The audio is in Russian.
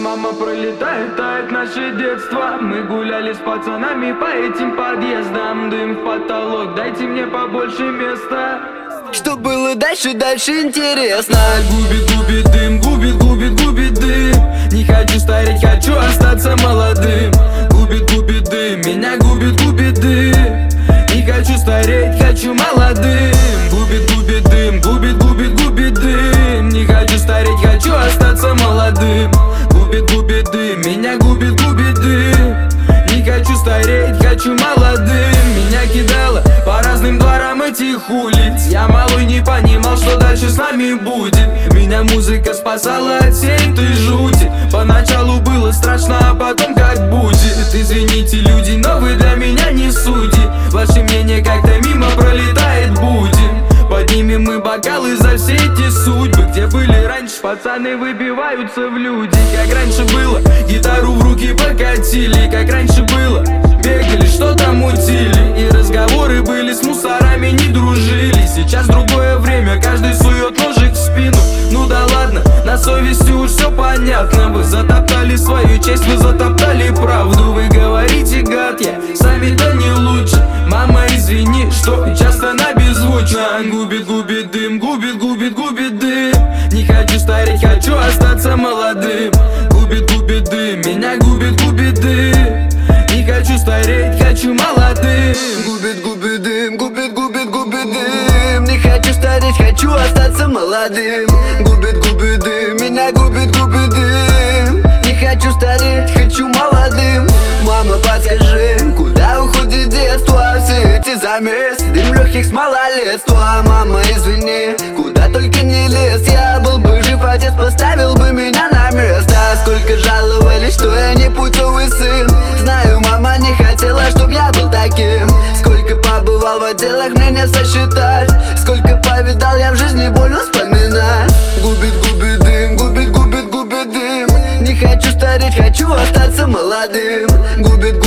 Мама пролетает, тает наше детство. Мы гуляли с пацанами по этим подъездам. Дым в потолок, дайте мне побольше места. Что было дальше, дальше интересно. Губит, губит дым, губит, губит, губит дым. Не хочу стареть, хочу остаться молодым. Губит, губит дым, меня губит, губит дым. Не хочу стареть, хочу молодым. Губит, губит дым, губит, губит, губит дым. Не хочу стареть, хочу остаться молодым. Губит, губит дым, меня губит, губит дым. Не хочу стареть, хочу молодым. Меня кидало по разным дворам этих улиц. Я малой не понимал, что дальше с нами будет. Меня музыка спасала от всей этой жути. Поначалу было страшно, а потом как будет. Извините, люди, но вы для меня не судьи. Ваше мнение как-то мимо пролетает, будем. Поднимем мы бокалы за все эти судьбы. Где были раньше, пацаны выбиваются в люди. Как раньше было, гитару в руки покатили. Как раньше было, бегали, что-то мутили. И разговоры были с мусорами, не дружили. Сейчас другое время, каждый сует ножик в спину. Ну да ладно, на совести уж все понятно. Вы затоптали свою честь, вы затоптали правду. Вы говорите, гад, я сами-то не лучше. Мама, извини, что часто на беззвучно. Губит, губит дым, губит, губит, губит дым. Не хочу стареть, хочу остаться молодым. Губит, губит дым, меня губит, губит дым. Не хочу стареть, хочу молодым. Губит, губит дым, губит, губит, губит дым. Не хочу стареть, хочу остаться молодым. Губит, губит дым, меня губит, губит дым. Не хочу стареть, хочу молодым. Мама, подскажи, куда уходит детство? Все эти замесы, дым легких с малолетства. Мама, извини, куда только не лез. Я был бы жив, отец поставил бы меня на место. Сколько жаловались, что я не путевый сын. Знаю, мама не хотела, чтоб я был таким. Сколько побывал в отделах, мне не сосчитать. Сколько повидал я в жизни, больно вспоминать. Губит, губит дым, губит, губит, губит дым. Не хочу стареть, хочу остаться молодым. Губит,